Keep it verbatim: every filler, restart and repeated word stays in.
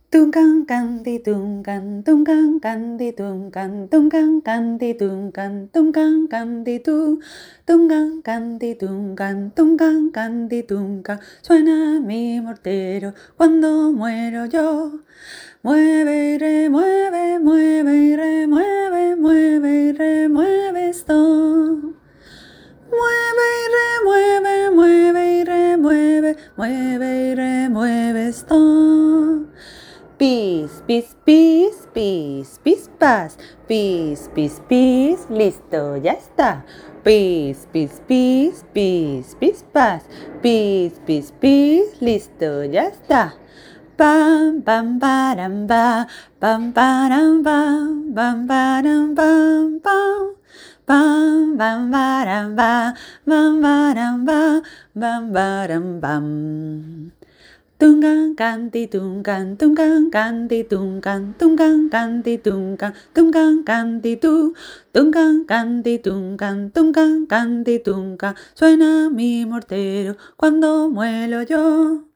Tuncan canti tuncan tuncan canti tuncan tuncan canti tuncan tuncan canti tu tuncan canti tuncan tuncan canti tuncan. Suena mi mortero cuando muero yo. Mueve y remueve, mueve y remueve, mueve y remueve esto. Mueve y remueve, mueve y remueve, mueve y remueve esto. Pis, pis, pis, pis, pis, pas. Pis, pis, pis, listo, ya está. Pis, pis, pis, pis, pis, pas. Pis, pis, pis, listo, ya está. Pam, pam, param, pa, pam, param, pam, pam, param, pam, pam. Pam, pam, param, pa, pam, param, pa, pam, param, pam. Tungan canti tungan tungan canti tungan tungan canti tungan tungan canti tu tungan canti tungan tungan canti tungan. Suena mi mortero cuando muelo yo.